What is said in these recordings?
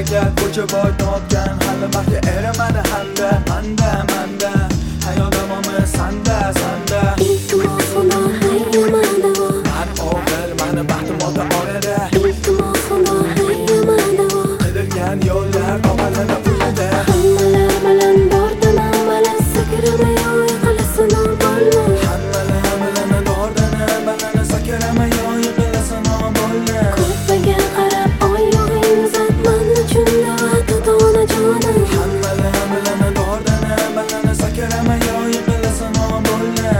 harakat ko'cha boy topgan hali baxtga erimadi manda hayot davomi sanda iltimos xudo hayyamadavo man o'g'il mani baxtim ota orada iltimos xudo hayyamadavo qidirgan yo'llar topiladi uyida hammalar bilan bordan avval sakramay yiqilasin bo'lma hammalar bilan bordan avval sakramay yiqilasin bo'lma ko'rpaga qarab oy yog'ing uzat man uchun da'vat ota onajonim hammalar bilan bordan avval sakramay yiqilasin bo'lma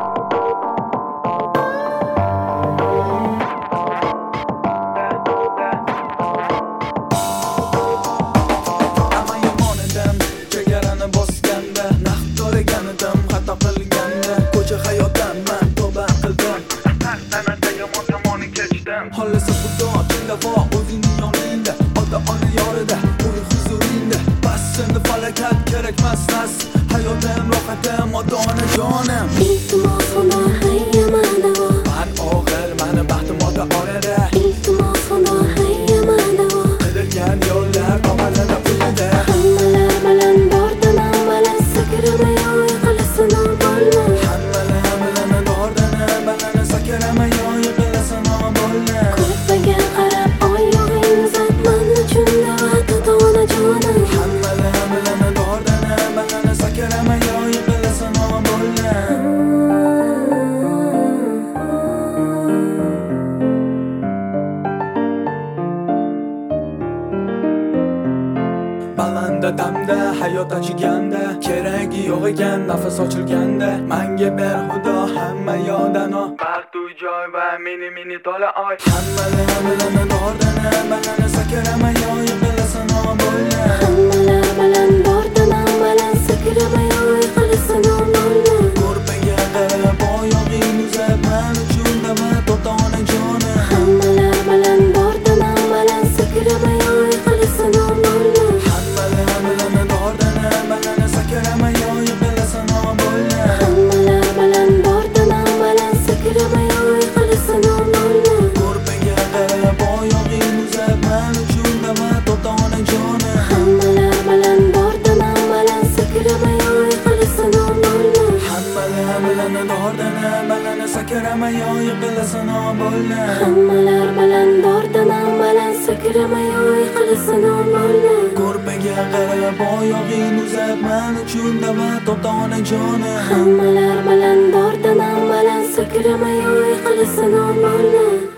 Hollasi xudo tildafo o'zingning yoningda ota-ona yorida uy huzuringda bas endi falokat kerakmas hayotim rohatim ota-ona jonim iltimos xudo hayyamadavo man o'g'il mani baxtim ota orada iltimos xudo hayyamadavo qidirgan yo'llar topiladi uyida hammalar bilan bordan avval sakramay yiqilasin bo'lma hammalar bilan bordan avval sakramay yiqilasin bo'lma ko'rpaga qarab oy yog'ing uzat man uchun da'vat ota onajonim hammalar bilan bordan avval sakramay yiqilasin bo'lma balanda damda hayot achiganda keragi yo'q ekan nafas ochilganda manga ber xudo hamma yodano baxt uy joy va meni to'la oy hammalar bilan bordan avval sakramay yiqilasin bo'lma hammalar bilan bordan avval sakramay yiqilasin bo'lma ko'rpaga qarab oyog'ing uzab man uchun da'vat ota ona jonim hammalar bilan bordan avval sakramay yiqilasin bo'lma hammalar bilan bordan avval sakramay yiqilasin bo'lma hammalar bilan bordan avval sakramay yiqilasin bo'lma ko'rpaga qarab oyog'ing uzab man uchun da'vat ota ona jonim hammalar bilan bordan avval sakramay yiqilasin bo'lma hammalar bilan bordan avval sakramay yiqilasin bo'lma hammalar bilan bordan avval sakramay yiqilasin bo'lma ko'rpaga qarab oyog'ing uzab man uchun da'vat ota ona jonim hammalar bilan bordan avval sakramay yiqilasin bo'lma